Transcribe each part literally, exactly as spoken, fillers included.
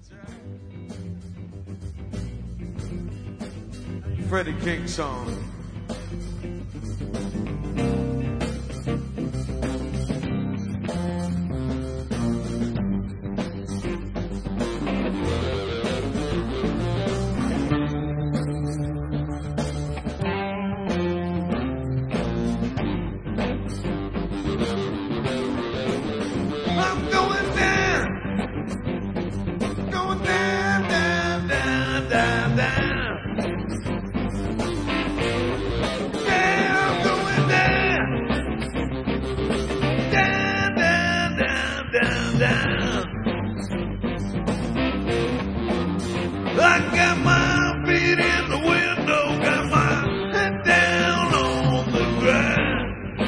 Freddie King song. I'm going down, going down, down, down, down, down. I got my feet in the window, got my head down on the ground.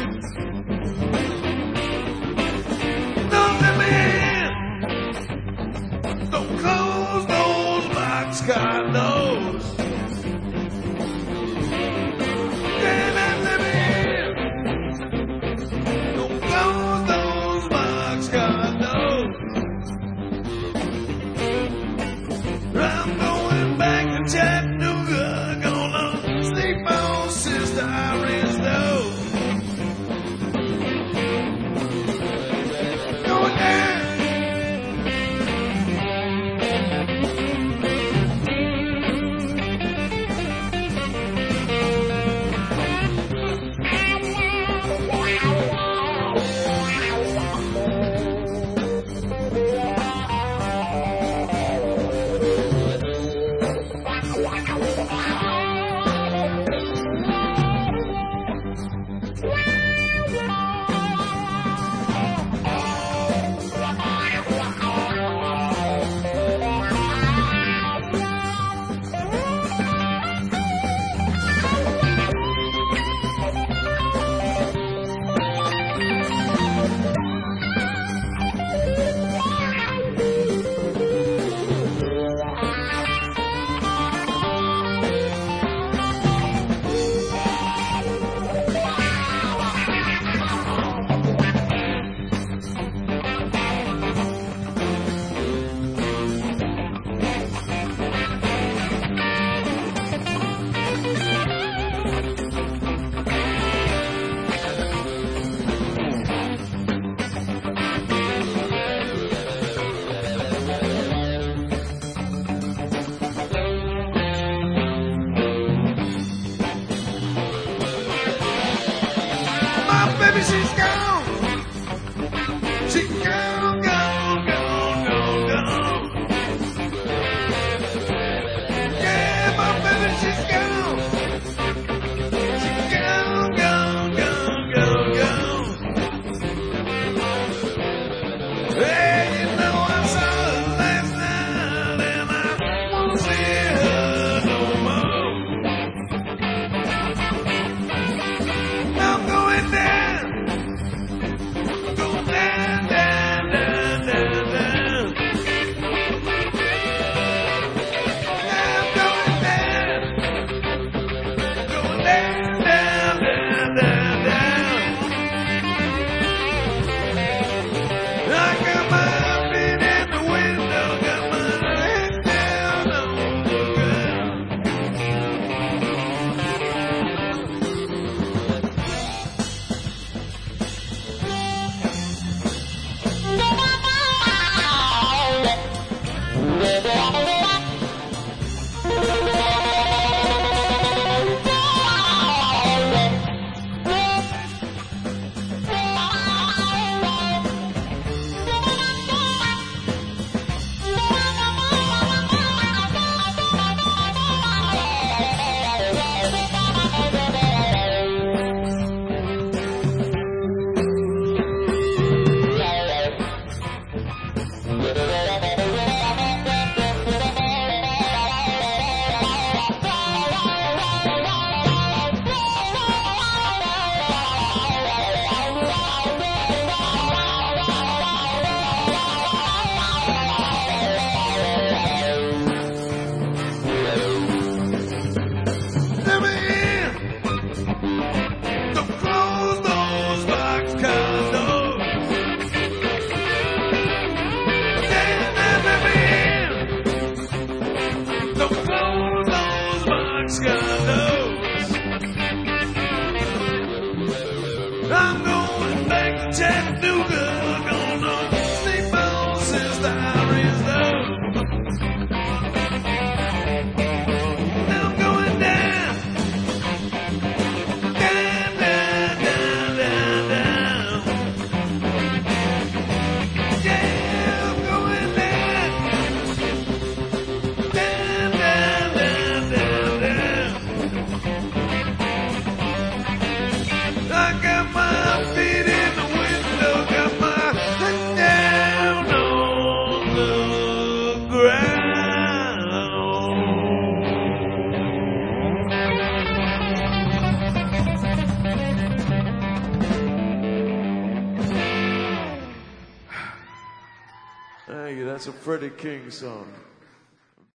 Don't let me in, don't close those boxcar doors. Don't let me in, don't close those boxcar doors. I'm going back to Chattanooga, gonna sleep on Sister Iris Doe. Going down. Baby, she's gone. She's gone, gone, gone, gone, gone. Yeah, my baby, she's gone. She's gone, gone, gone, gone, gone. Hey, you know I saw her last night, and I won't see her no more. I'm going down. Down, down, down. Thank you. That's a Freddie King song.